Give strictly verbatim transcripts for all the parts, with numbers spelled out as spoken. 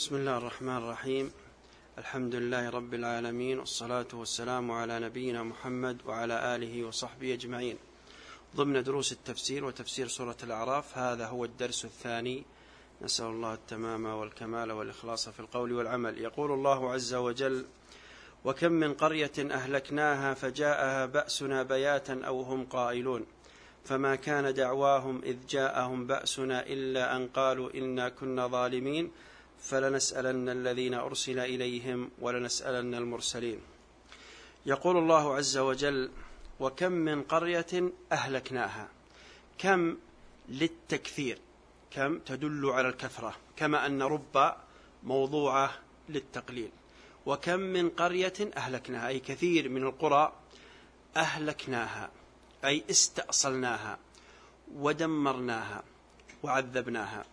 بسم الله الرحمن الرحيم. الحمد لله رب العالمين، والصلاة والسلام على نبينا محمد وعلى آله وصحبه أجمعين. ضمن دروس التفسير وتفسير سورة الأعراف، هذا هو الدرس الثاني. نسأل الله التمام والكمال والإخلاص في القول والعمل. يقول الله عز وجل: وكم من قرية أهلكناها فجاءها بأسنا بياتا أو هم قائلون فما كان دعواهم إذ جاءهم بأسنا إلا أن قالوا إنا كنا ظالمين فلنسألن الذين أرسل إليهم ولنسألن المرسلين. يقول الله عز وجل: وكم من قرية أهلكناها. كم للتكثير، كم تدل على الكثرة، كما أن رب موضوعة للتقليل. وكم من قرية أهلكناها، أي كثير من القرى أهلكناها، أي استأصلناها ودمرناها وعذبناها.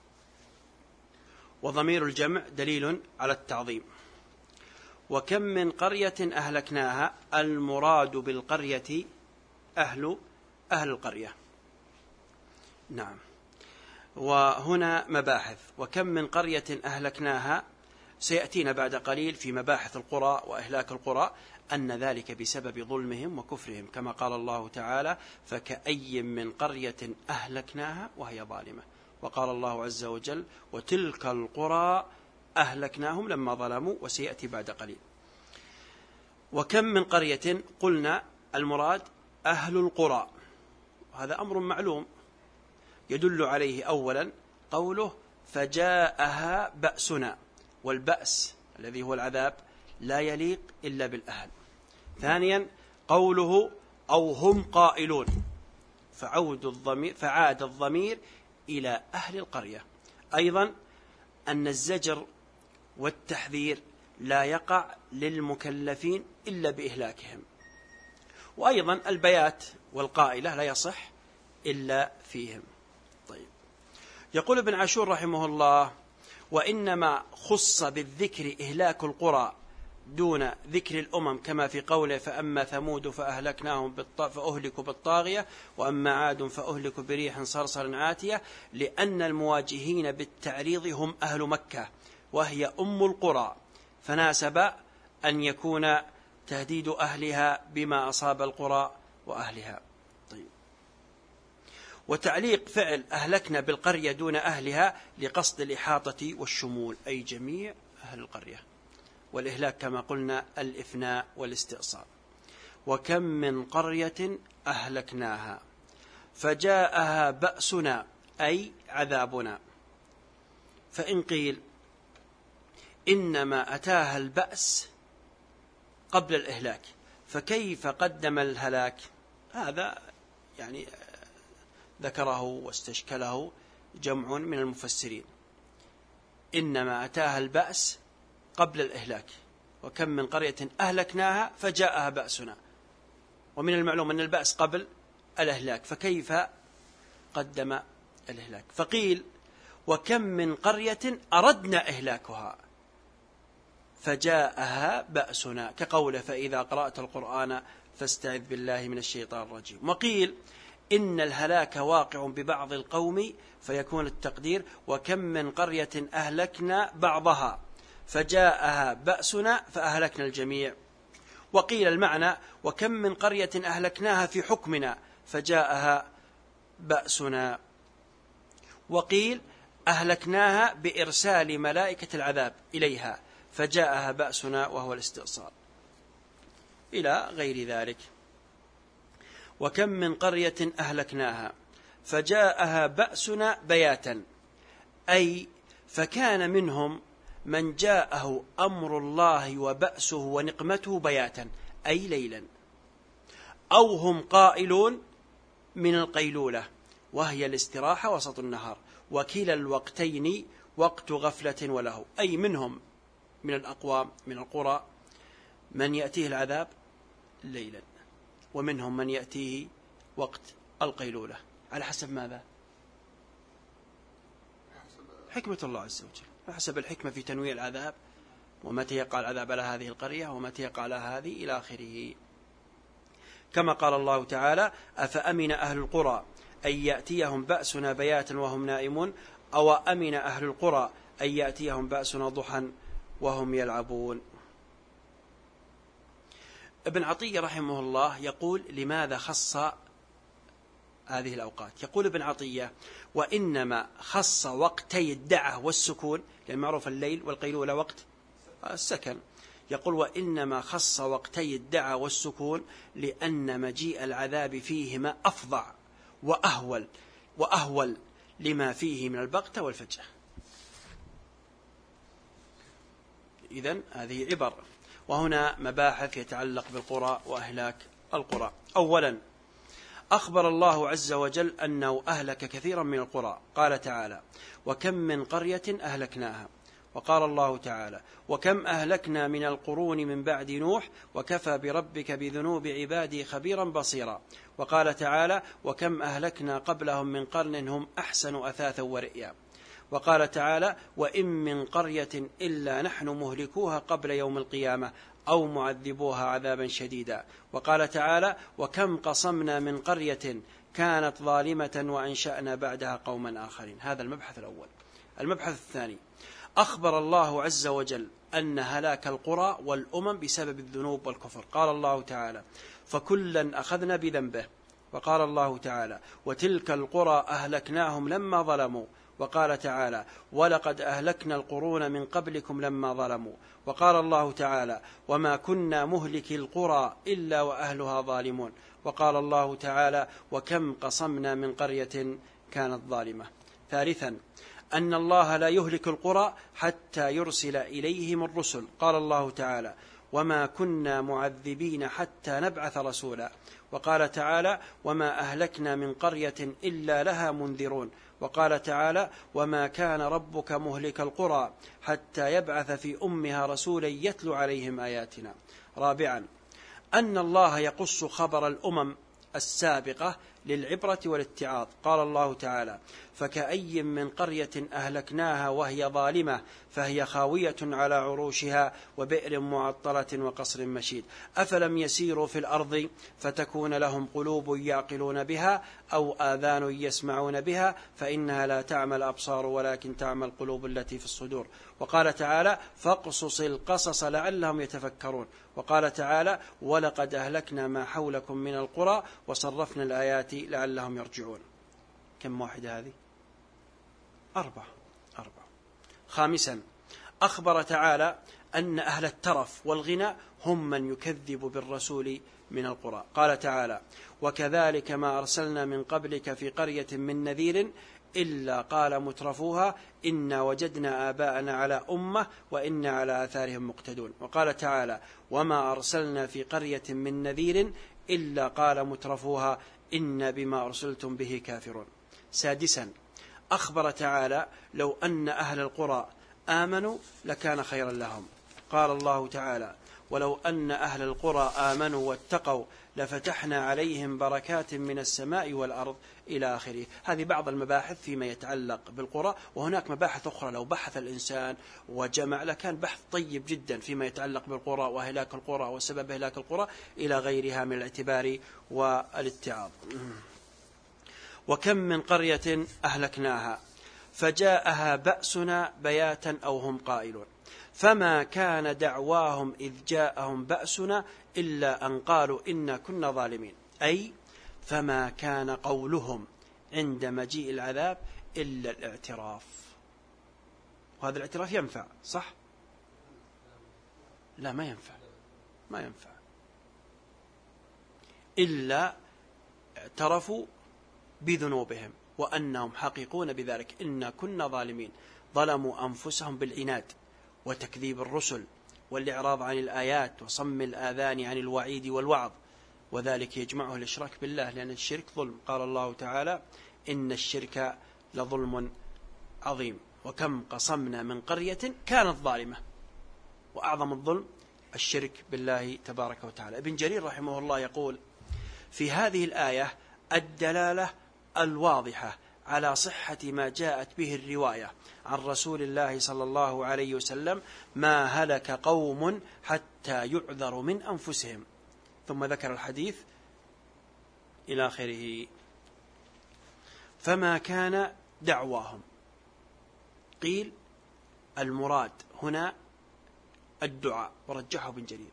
وضمير الجمع دليل على التعظيم. وكم من قرية أهلكناها، المراد بالقرية أهل أهل القرية. نعم. وهنا مباحث. وكم من قرية أهلكناها سيأتينا بعد قليل في مباحث القرى وإهلاك القرى أن ذلك بسبب ظلمهم وكفرهم، كما قال الله تعالى: فكأي من قرية أهلكناها وهي ظالمة. وقال الله عز وجل: وتلك القرى أهلكناهم لما ظلموا، وسيأتي بعد قليل. وكم من قرية، قلنا المراد أهل القرى، وهذا أمر معلوم يدل عليه أولا قوله: فجاءها بأسنا، والبأس الذي هو العذاب لا يليق إلا بالأهل. ثانيا قوله: أو هم قائلون، فعود الضمير فعاد الضمير إلى أهل القرية. أيضا أن الزجر والتحذير لا يقع للمكلفين إلا بإهلاكهم. وأيضا البيات والقائلة لا يصح إلا فيهم. طيب. يقول ابن عاشور رحمه الله: وإنما خص بالذكر إهلاك القرى دون ذكر الأمم، كما في قوله: فأما ثمود فأهلكناهم فأهلكوا بالطاغية وأما عاد فأهلكوا بريح صرصر عاتية، لأن المواجهين بالتعريض هم أهل مكة وهي أم القرى، فناسب أن يكون تهديد أهلها بما أصاب القرى وأهلها. طيب. وتعليق فعل أهلكنا بالقرية دون أهلها لقصد الإحاطة والشمول، أي جميع أهل القرية. والإهلاك كما قلنا الإفناء والاستئصال. وكم من قرية أهلكناها فجاءها بأسنا، أي عذابنا. فإن قيل إنما أتاها البأس قبل الإهلاك، فكيف قدم الهلاك؟ هذا يعني ذكره واستشكله جمع من المفسرين. إنما أتاها البأس قبل الإهلاك. وكم من قرية أهلكناها فجاءها بأسنا، ومن المعلوم أن البأس قبل الإهلاك، فكيف قدم الإهلاك؟ فقيل: وكم من قرية أردنا إهلاكها فجاءها بأسنا، كقوله: فإذا قرأت القرآن فاستعذ بالله من الشيطان الرجيم. وقيل: إن الهلاك واقع ببعض القوم، فيكون التقدير: وكم من قرية أهلكنا بعضها فجاءها بأسنا فأهلكنا الجميع. وقيل المعنى: وكم من قرية أهلكناها في حكمنا فجاءها بأسنا. وقيل: أهلكناها بإرسال ملائكة العذاب إليها فجاءها بأسنا، وهو الاستئصال، إلى غير ذلك. وكم من قرية أهلكناها فجاءها بأسنا بياتا، أي فكان منهم من جاءه أمر الله وبأسه ونقمته بياتا، أي ليلا. أو هم قائلون من القيلولة، وهي الاستراحة وسط النهار، وكلا الوقتين وقت غفلة وله. أي منهم من الأقوام من القرى من يأتيه العذاب ليلا، ومنهم من يأتيه وقت القيلولة. على حسب ماذا؟ حكمة الله عز وجل، حسب الحكمة في تنويع العذاب، ومتى يقع العذاب على هذه القرية ومتى يقع على هذه، إلى آخره. كما قال الله تعالى: أفأمن أهل القرى أن يأتيهم بأسنا بياتا وهم نائمون، أو أمن أهل القرى أن يأتيهم بأسنا ضحى وهم يلعبون. ابن عطية رحمه الله يقول لماذا خص هذه الأوقات؟ يقول ابن عطية: وإنما خص وقتي الدعة والسكون، لأن معروف الليل والقيلولة وقت السكن. يقول: وإنما خص وقتي الدعة والسكون لأن مجيء العذاب فيهما أفظع وأهول وأهول لما فيه من البغتة والفجأة. إذن هذه عبر. وهنا مباحث يتعلق بالقرى وأهلاك القرى. أولا، أخبر الله عز وجل أنه أهلك كثيرا من القرى. قال تعالى: وكم من قرية أهلكناها. وقال الله تعالى: وكم أهلكنا من القرون من بعد نوح وكفى بربك بذنوب عباده خبيرا بصيرا. وقال تعالى: وكم أهلكنا قبلهم من قرن هم أحسن أثاثا ورئيا. وقال تعالى: وإن من قرية إلا نحن مهلكوها قبل يوم القيامة أو معذبوها عذابا شديدا. وقال تعالى: وكم قصمنا من قرية كانت ظالمة وأنشأنا بعدها قوما آخرين. هذا المبحث الأول. المبحث الثاني: أخبر الله عز وجل أن هلاك القرى والأمم بسبب الذنوب والكفر. قال الله تعالى: فكلا أخذنا بذنبه. وقال الله تعالى: وتلك القرى أهلكناهم لما ظلموا. وقال تعالى: ولقد أهلكنا القرون من قبلكم لما ظلموا. وقال الله تعالى: وما كنا مهلكي القرى إلا وأهلها ظالمون. وقال الله تعالى: وكم قصمنا من قرية كانت ظالمة. ثالثا، أن الله لا يهلك القرى حتى يرسل إليهم الرسل. قال الله تعالى: وما كنا معذبين حتى نبعث رسولا. وقال تعالى: وما أهلكنا من قرية إلا لها منذرون. وقال تعالى: وما كان ربك مهلك القرى حتى يبعث في أمها رسولا يتلو عليهم آياتنا. رابعا، أن الله يقص خبر الأمم السابقة للعبرة والاتعاظ. قال الله تعالى: فكأي من قرية أهلكناها وهي ظالمة فهي خاوية على عروشها وبئر معطلة وقصر مشيد أفلم يسيروا في الأرض فتكون لهم قلوب يعقلون بها أو آذان يسمعون بها فإنها لا تعمى الأبصار ولكن تعمى القلوب التي في الصدور. وقال تعالى: فاقصص القصص لعلهم يتفكرون. وقال تعالى: ولقد أهلكنا ما حولكم من القرى وصرفنا الآيات لعلهم يرجعون. كم واحدة هذه؟ أربعة أربعة. خامسا، أخبر تعالى أن أهل الترف والغنى هم من يكذب بالرسول من القرى. قال تعالى: وكذلك ما أرسلنا من قبلك في قرية من نذير إلا قال مترفوها إنا وجدنا آباءنا على أمة وإنا على آثارهم مقتدون. وقال تعالى: وما أرسلنا في قرية من نذير إلا قال مترفوها إنا بما أرسلتم به كافرون. سادسا، أخبر تعالى: لو أن أهل القرى آمنوا لكان خيرا لهم. قال الله تعالى: ولو أن أهل القرى آمنوا واتقوا لفتحنا عليهم بركات من السماء والأرض إلى آخره. هذه بعض المباحث فيما يتعلق بالقرى، وهناك مباحث أخرى لو بحث الإنسان وجمع لكان بحث طيب جدا فيما يتعلق بالقرى وهلاك القرى وسبب هلاك القرى إلى غيرها من الاعتبار والاتعاظ. وكم من قرية أهلكناها فجاءها بأسنا بياتا أو هم قائلون فما كان دعواهم إذ جاءهم بأسنا إلا أن قالوا إنا كنا ظالمين. أي فما كان قولهم عند مجيء العذاب إلا الاعتراف. وهذا الاعتراف ينفع صح؟ لا ما ينفع ما ينفع إلا اعترفوا بذنوبهم وأنهم حقيقون بذلك إنا كنا ظالمين. ظلموا أنفسهم بالعناد وتكذيب الرسل والإعراض عن الآيات وصم الآذان عن الوعيد والوعظ، وذلك يجمعه الإشراك بالله لأن الشرك ظلم. قال الله تعالى: إن الشرك لظلم عظيم وكم قصمنا من قرية كانت ظالمة. وأعظم الظلم الشرك بالله تبارك وتعالى. ابن جرير رحمه الله يقول في هذه الآية الدلالة الواضحة على صحة ما جاءت به الرواية عن رسول الله صلى الله عليه وسلم: ما هلك قوم حتى يعذروا من أنفسهم. ثم ذكر الحديث إلى آخره. فما كان دعواهم، قيل المراد هنا الدعاء، ورجحه ابن جرير،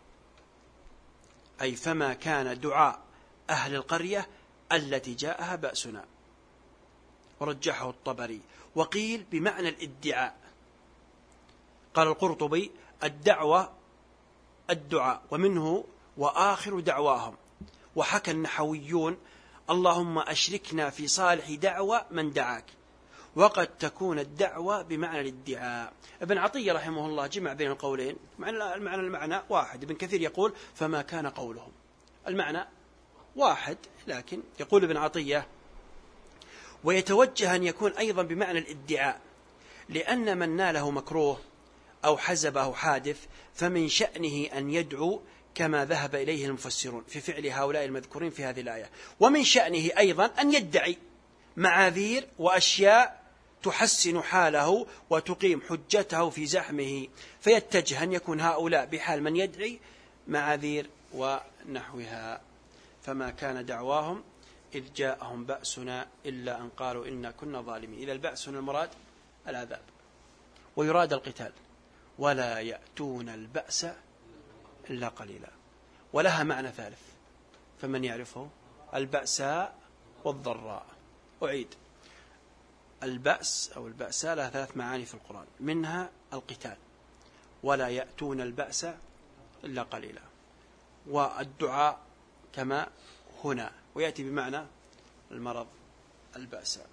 أي فما كان دعاء أهل القرية التي جاءها بأسنا، ورجحه الطبري. وقيل بمعنى الادعاء. قال القرطبي الدعوة الدعاء، ومنه وآخر دعواهم. وحكى النحويون اللهم أشركنا في صالح دعوة من دعاك، وقد تكون الدعوة بمعنى الادعاء. ابن عطية رحمه الله جمع بين القولين، المعنى المعنى واحد. ابن كثير يقول فما كان قولهم، المعنى واحد، لكن يقول ابن عطية ويتوجه أن يكون أيضا بمعنى الادعاء، لأن من ناله مكروه أو حزبه حادث فمن شأنه أن يدعو كما ذهب إليه المفسرون في فعل هؤلاء المذكورين في هذه الآية. ومن شأنه أيضا أن يدعي معاذير وأشياء تحسن حاله وتقيم حجته في زحمه، فيتجه أن يكون هؤلاء بحال من يدعي معاذير ونحوها. فما كان دعواهم إذ جاءهم بأسنا إلا أن قالوا إنا كنا ظالمين. إذا البأس هنا المراد العذاب، ويراد القتال. ولا يأتون البأس إلا قليلا. ولها معنى ثالث فمن يعرفه، البأساء والضراء. أعيد، البأس أو البأساء لها ثلاث معاني في القرآن، منها القتال، ولا يأتون البأس إلا قليلا، والدعاء كما هنا، ويأتي بمعنى المرض البأساء.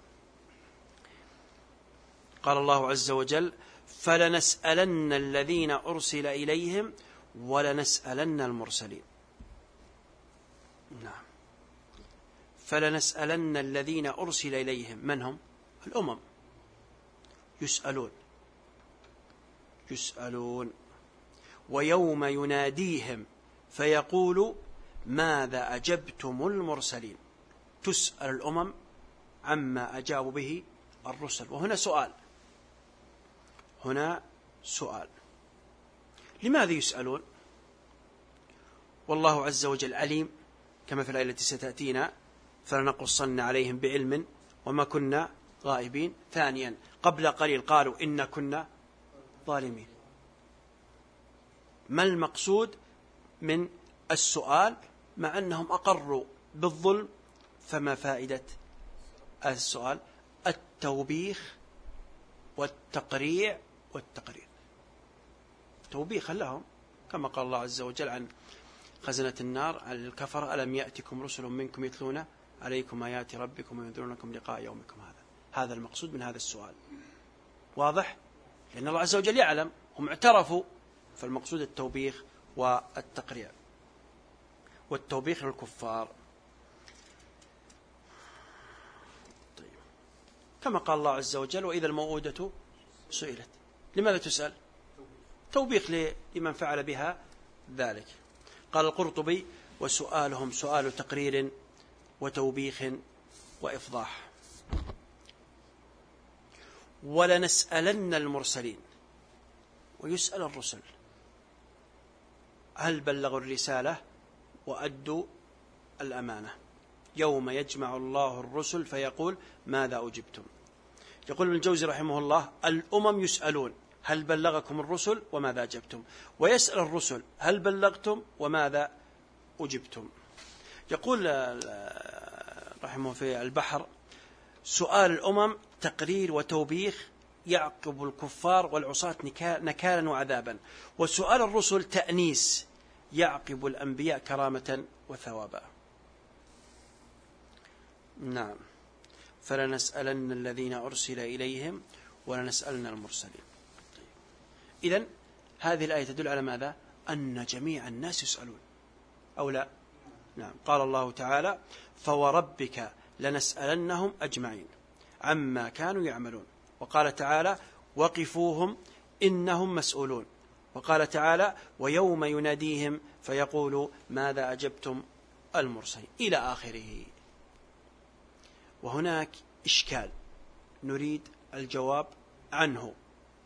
قال الله عز وجل فلنسألن الذين أرسل إليهم ولنسألن المرسلين. نعم، فلنسألن الذين أرسل إليهم، من هم؟ الأمم، يسألون يسألون ويوم يناديهم فيقول ماذا أجبتم المرسلين. تسأل الأمم عما أجابوا به الرسل. وهنا سؤال، هنا سؤال، لماذا يسألون؟ والله عز وجل عليم كما في الآية التي ستأتينا فلنقصن عليهم بعلم وما كنا غائبين. ثانيا قبل قليل قالوا إن كنا ظالمين. ما المقصود من السؤال مع أنهم أقروا بالظلم؟ فما فائدة السؤال؟ التوبيخ والتقريع والتقرير. توبيخ لهم كما قال الله عز وجل عن خزنة النار على الكفر ألم يأتكم رسل منكم يتلون عليكم آيات ربكم وينذرونكم لقاء يومكم هذا. هذا المقصود من هذا السؤال، واضح؟ لأن الله عز وجل يعلم، هم اعترفوا، فالمقصود التوبيخ والتقريع. والتوبيخ للكفار طيب. كما قال الله عز وجل وإذا الموءودة سئلت. لماذا تسأل؟ توبيخ لمن فعل بها ذلك. قال القرطبي وسؤالهم سؤال تقرير وتوبيخ وإفضاح. ولنسألن المرسلين، ويسأل الرسل هل بلغوا الرسالة وأدوا الأمانة. يوم يجمع الله الرسل فيقول ماذا أجبتم. يقول ابن الجوزي رحمه الله الأمم يسألون هل بلغكم الرسل وماذا أجبتم، ويسأل الرسل هل بلغتم وماذا أجبتم. يقول رحمه في البحر سؤال الأمم تقرير وتوبيخ يعقب الكفار والعصاة نكالا وعذابا، وسؤال الرسل تأنيس يعقب الأنبياء كرامة وثوابا. نعم، فلنسألن الذين أرسل إليهم ولنسألن المرسلين. إذن هذه الآية تدل على ماذا؟ أن جميع الناس يسألون أو لا؟ نعم. قال الله تعالى فوربك لنسألنهم أجمعين عما كانوا يعملون. وقال تعالى وقفوهم إنهم مسؤولون. وقال تعالى ويوم يناديهم فيقول ماذا أجبتم المرسلين إلى آخره. وهناك إشكال نريد الجواب عنه.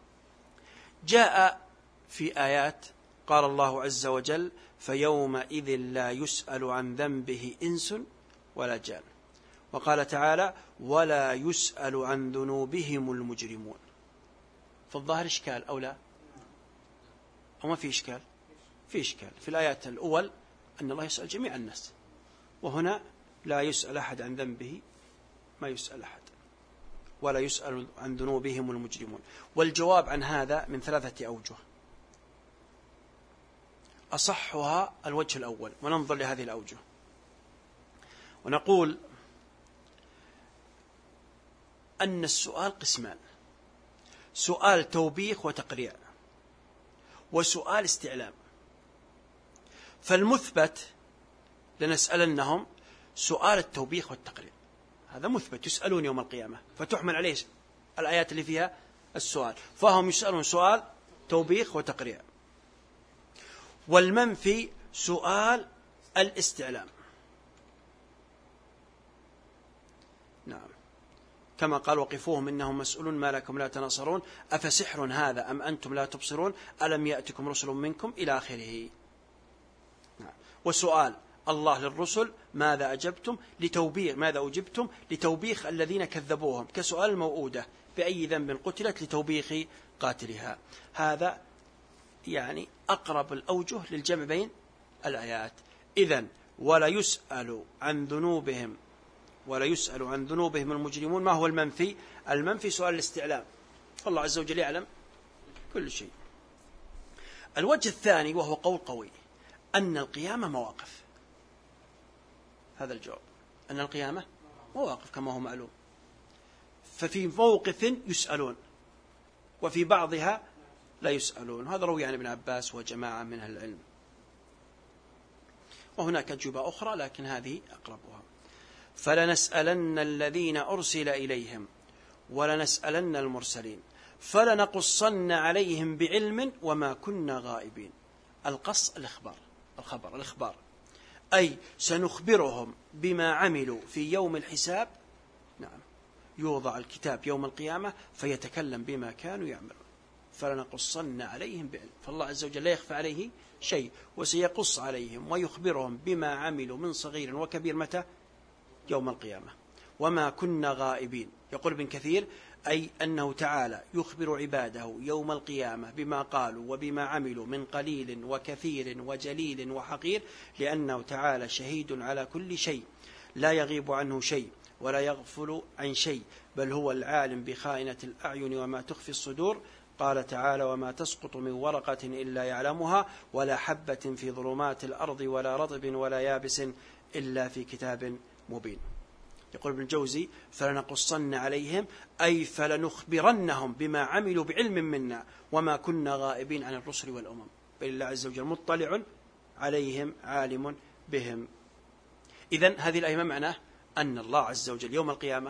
جاء في آيات قال الله عز وجل فيومئذ لا يسأل عن ذنبه إنس ولا جان. وقال تعالى ولا يسأل عن ذنوبهم المجرمون. في الظاهر إشكال أو لا؟ أو ما في إشكال؟ في إشكال. في الآيات الأول أن الله يسأل جميع الناس، وهنا لا يسأل أحد عن ذنبه ما يسأل أحد، ولا يسأل عن ذنوبهم المجرمون. والجواب عن هذا من ثلاثة أوجه، أصحها الوجه الأول، وننظر لهذه الأوجه ونقول أن السؤال قسمان: سؤال توبيخ وتقريع، وسؤال استعلام. فالمثبت لنسألنهم سؤال التوبيخ والتقريع، هذا مثبت، يسألون يوم القيامة، فتحمل عليه الآيات اللي فيها السؤال، فهم يسألون سؤال توبيخ وتقريع. والمنفي سؤال الاستعلام، نعم، كما قال: وقفوهم إنهم مسؤولون ما لكم لا تناصرون أفسحر هذا أم أنتم لا تبصرون ألم يأتكم رسل منكم إلى آخره. نعم. وسؤال الله للرسل: ماذا أجبتم لتوبيخ ماذا أجبتم لتوبيخ الذين كذبوهم، كسؤال الموؤودة: بأي ذنب قتلت لتوبيخ قاتلها. هذا يعني أقرب الأوجه للجمع بين الآيات. إذن ولا يسأل عن ذنوبهم ولا يسأل عن ذنوبهم المجرمون. ما هو المنفي؟ المنفي سؤال الاستعلام، فالله عز وجل يعلم كل شيء. الوجه الثاني وهو قول قوي: أن القيامة مواقف. هذا الجواب، أن القيامة مواقف كما هو معلوم، ففي موقف يسألون وفي بعضها لا يسألون. هذا روي عن ابن عباس وجماعة من أهل العلم، وهناك أجوبة أخرى لكن هذه أقربها. فلنسألن الذين أرسل إليهم ولنسألن المرسلين فلنقصن عليهم بعلم وما كنا غائبين. القص الإخبار، الخبر الإخبار، أي سنخبرهم بما عملوا في يوم الحساب. نعم، يوضع الكتاب يوم القيامة فيتكلم بما كانوا يعملون. فلنقصن عليهم بعلم، فالله عز وجل لا يخفى عليه شيء، وسيقص عليهم ويخبرهم بما عملوا من صغير وكبير. متى؟ يوم القيامة. وما كنا غائبين. يقول ابن كثير: أي أنه تعالى يخبر عباده يوم القيامة بما قالوا وبما عملوا من قليل وكثير وجليل وحقير، لأنه تعالى شهيد على كل شيء، لا يغيب عنه شيء ولا يغفل عن شيء، بل هو العالم بخائنة الأعين وما تخفي الصدور. قال تعالى: وما تسقط من ورقة إلا يعلمها ولا حبة في ظلمات الأرض ولا رطب ولا يابس إلا في كتاب مبين. يقول ابن الجوزي: فلنقصن عليهم أي فلنخبرنهم بما عملوا بعلم منا، وما كنا غائبين عن الرسل والأمم، بل الله عز وجل مطلع عليهم عالم بهم. إذن هذه الآية ما معناه؟ أن الله عز وجل يوم القيامة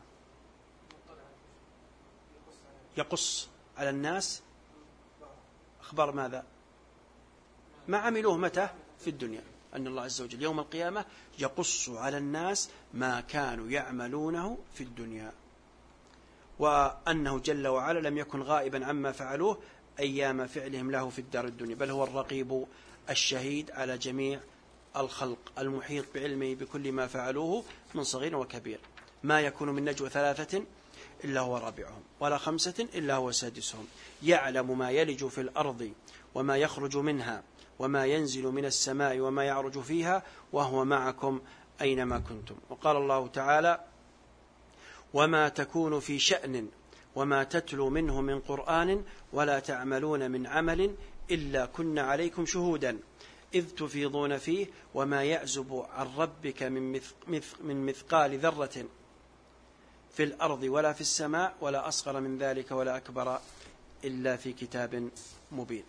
يقص على الناس أخبار ماذا؟ ما عملوه متى؟ في الدنيا. أن الله عز وجل يوم القيامة يقص على الناس ما كانوا يعملونه في الدنيا، وأنه جل وعلا لم يكن غائبا عما فعلوه أيام فعلهم له في الدار الدنيا، بل هو الرقيب الشهيد على جميع الخلق المحيط بعلمه بكل ما فعلوه من صغير وكبير. ما يكون من نجوى ثلاثة إلا هو رابعهم ولا خمسة إلا هو سادسهم، يعلم ما يلج في الأرض وما يخرج منها وما ينزل من السماء وما يعرج فيها وهو معكم أينما كنتم. وقال الله تعالى: وما تكون في شأن وما تتلو منه من قرآن ولا تعملون من عمل إلا كنا عليكم شهودا إذ تفيضون فيه وما يعزب عن ربك من, من مثقال ذرة في الأرض ولا في السماء ولا أصغر من ذلك ولا أكبر إلا في كتاب مبين.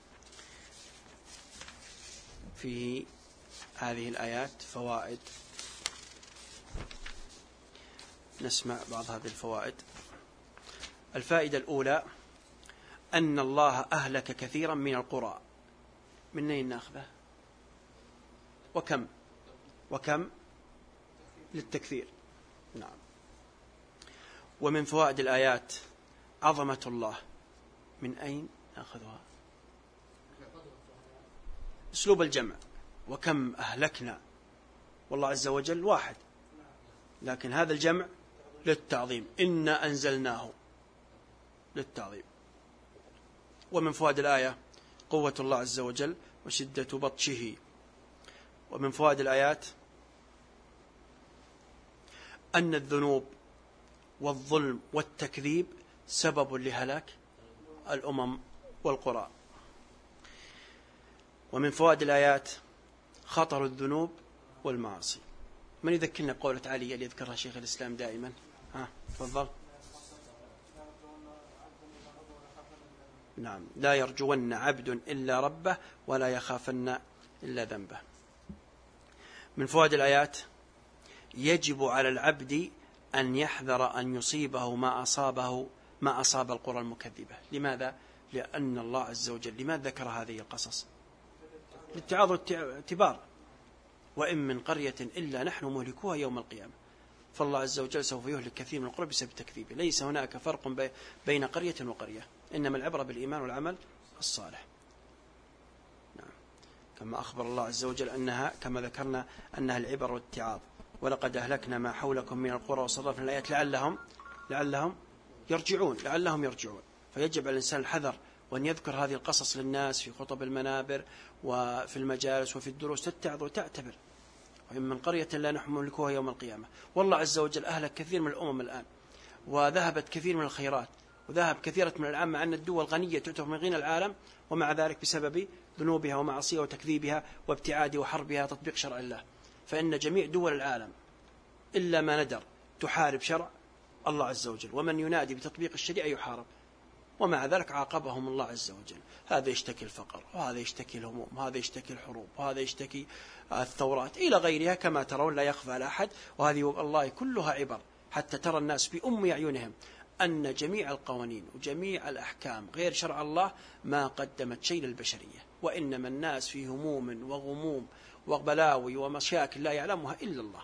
في هذه الآيات فوائد، نسمع بعض هذه الفوائد. الفائدة الأولى: أن الله أهلك كثيرا من القرى. من أين نأخذه؟ وكم وكم للتكثير. نعم. ومن فوائد الآيات عظمة الله. من أين نأخذها؟ أسلوب الجمع. وكم أهلكنا، والله عز وجل واحد، لكن هذا الجمع للتعظيم. إنا أنزلناه للتعظيم. ومن فوائد الآية قوة الله عز وجل وشدة بطشه. ومن فوائد الآيات أن الذنوب والظلم والتكذيب سبب لهلاك الأمم والقرى. ومن فوائد الآيات خطر الذنوب والمعاصي. من يذكرنا بقولة علي اللي يذكرها شيخ الإسلام دائما؟ ها تفضل. نعم، لا يرجون عبد إلا ربه ولا يخافن إلا ذنبه. من فوائد الآيات يجب على العبد أن يحذر أن يصيبه ما أصابه ما أصاب القرى المكذبة. لماذا؟ لأن الله عز وجل لماذا ذكر هذه القصص؟ للتعاظ والاعتبار. وإن من قرية إلا نحن مهلكوها يوم القيامة. فالله عز وجل سوف يهلك كثير من القرى بسبب تكذيبه. ليس هناك فرق بين قرية وقرية، إنما العبرة بالإيمان والعمل الصالح. نعم. كما أخبر الله عز وجل أنها كما ذكرنا أنها العبر والاتعاظ. ولقد أهلكنا ما حولكم من القرى وصرفنا الآيات لعلهم لعلهم يرجعون لعلهم يرجعون. فيجب على الإنسان الحذر وأن يذكر هذه القصص للناس في خطب المنابر وفي المجالس وفي الدروس، تتعظ وتعتبر. وإن من قرية لا نحن مهلكوها يوم القيامة. والله عز وجل أهلك كثير من الأمم الآن، وذهبت كثير من الخيرات، وذهب كثيرة من العام، مع أن الدول غنية تعتبر من غنى العالم، ومع ذلك بسبب ذنوبها ومعصيها وتكذيبها وابتعاد وحربها تطبيق شرع الله. فإن جميع دول العالم إلا ما ندر تحارب شرع الله عز وجل، ومن ينادي بتطبيق الشريعة يحارب، ومع ذلك عاقبهم الله عز وجل. هذا يشتكي الفقر، وهذا يشتكي الهموم، وهذا يشتكي الحروب، وهذا يشتكي الثورات إلى غيرها كما ترون، لا يخفى على أحد. وهذه الله كلها عبر، حتى ترى الناس بأم أعينهم أن جميع القوانين وجميع الأحكام غير شرع الله ما قدمت شيء للبشرية، وإنما الناس في هموم وغموم وبلاوي ومشاكل لا يعلمها إلا الله.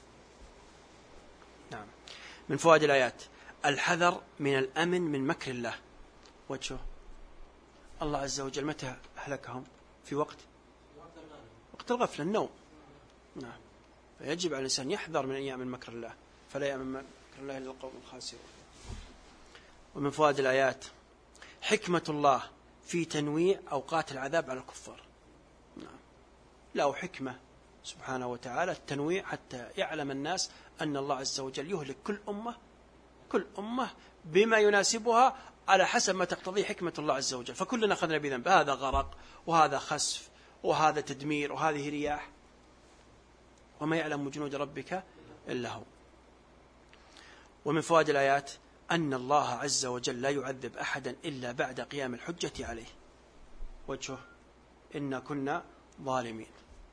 نعم. من فوائد الآيات الحذر من الأمن من مكر الله. وجهه الله عز وجل متى أهلكهم؟ في وقت وقت الغفلة، النوم. نعم. فيجب على الإنسان يحذر من أن يأمن مكر الله، فلا يأمن مكر الله إلا القوم الخاسرون. ومن فوائد الآيات حكمة الله في تنويع أوقات العذاب على الكفار. نعم. له حكمة سبحانه وتعالى التنويع، حتى يعلم الناس أن الله عز وجل يهلك كل أمة كل أمة بما يناسبها على حسب ما تقتضي حكمة الله عز وجل. فكلنا أخذنا بذنب، هذا غرق وهذا خسف وهذا تدمير وهذه رياح، وما يعلم جنود ربك إلا هو. ومن فوائد الآيات أن الله عز وجل لا يعذب أحدا إلا بعد قيام الحجة عليه. وجهه إن كنا ظالمين.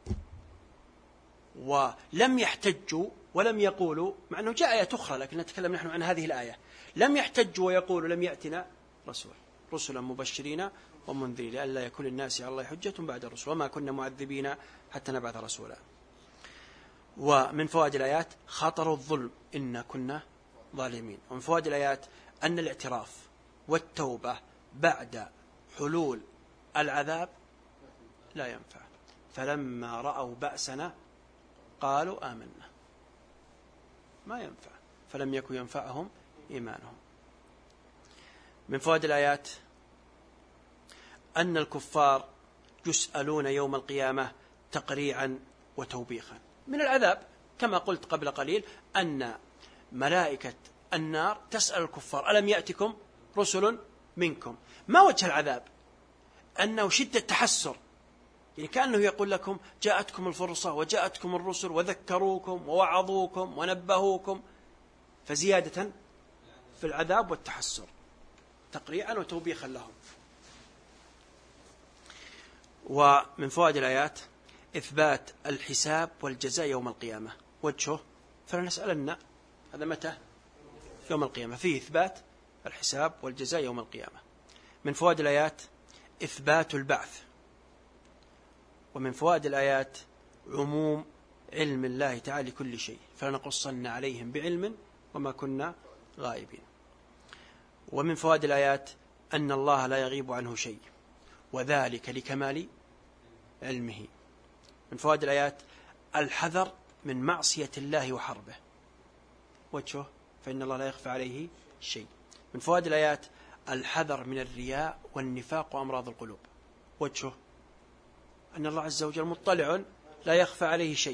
ولم يحتجوا ولم يقولوا، مع أنه جاء آية أخرى لكن نتكلم نحن عن هذه الآية، لم يحتجوا ويقولوا لم يأتنا رسول رسلا مبشرين ومنذرين لئلا يكون الناس على الله حجة بعد الرسل وما كنا معذبين حتى نبعث رسولا. ومن فوائد الآيات خطر الظلم إن كنا ظالمين. ومن فوائد الآيات أن الاعتراف والتوبة بعد حلول العذاب لا ينفع. فلما رأوا بأسنا قالوا آمنا، ما ينفع، فلم يكن ينفعهم إيمانهم. من فوائد الآيات أن الكفار يسألون يوم القيامة تقريعا وتوبيخا من العذاب، كما قلت قبل قليل أن ملائكة النار تسأل الكفار ألم يأتكم رسل منكم. ما وجه العذاب؟ أنه شدة تحسر، يعني كأنه يقول لكم جاءتكم الفرصة وجاءتكم الرسل وذكروكم ووعظوكم ونبهوكم، فزيادة في العذاب والتحسر تقريعا وتوبيخا لهم. ومن فوائد الآيات إثبات الحساب والجزاء يوم القيامة. وجهه فلنسألن، هذا متى؟ يوم القيامة، فيه إثبات الحساب والجزاء يوم القيامة. من فوائد الآيات إثبات البعث. ومن فوائد الآيات عموم علم الله تعالى كل شيء، فلنقصن عليهم بعلم وما كنا غائبين. ومن فوائد الآيات أن الله لا يغيب عنه شيء، وذلك لكمال علمه. من فوائد الآيات الحذر من معصية الله وحربه. وجهه فإن الله لا يخفى عليه شيء. من فوائد الآيات الحذر من الرياء والنفاق وأمراض القلوب. وجهه أن الله عز وجل مطلع لا يخفى عليه شيء،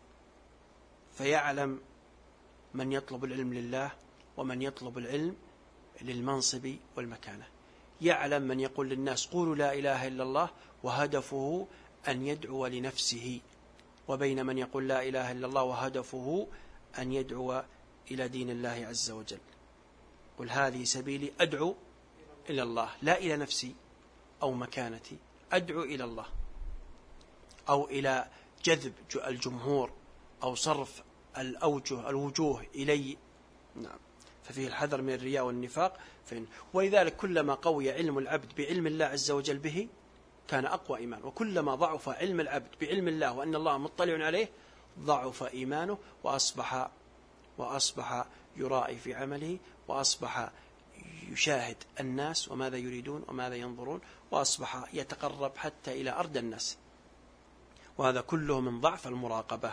فيعلم من يطلب العلم لله ومن يطلب العلم للمنصب والمكانة. يعلم من يقول للناس قولوا لا إله إلا الله وهدفه أن يدعو لنفسه، وبين من يقول لا إله إلا الله وهدفه أن يدعو إلى دين الله عز وجل. قل هذه سبيلي أدعو إلى الله، لا إلى نفسي أو مكانتي، أدعو إلى الله، أو إلى جذب الجمهور أو صرف الأوجه الوجوه إلي. نعم، ففيه الحذر من الرياء والنفاق. فإن ولذلك كلما قوي علم العبد بعلم الله عز وجل به كان أقوى إيمان، وكلما ضعف علم العبد بعلم الله وأن الله مطلع عليه ضعف إيمانه، وأصبح وأصبح يرائي في عمله، وأصبح يشاهد الناس وماذا يريدون وماذا ينظرون، وأصبح يتقرب حتى إلى أردى الناس، وهذا كله من ضعف المراقبة.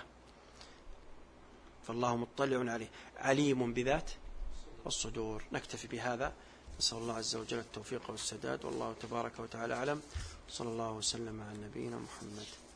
فالله مطلع عليه عليم بذات الصدور. نكتفي بهذا، نسأل الله عز وجل التوفيق والسداد، والله تبارك وتعالى أعلم. صلى الله وسلم على نبينا محمد.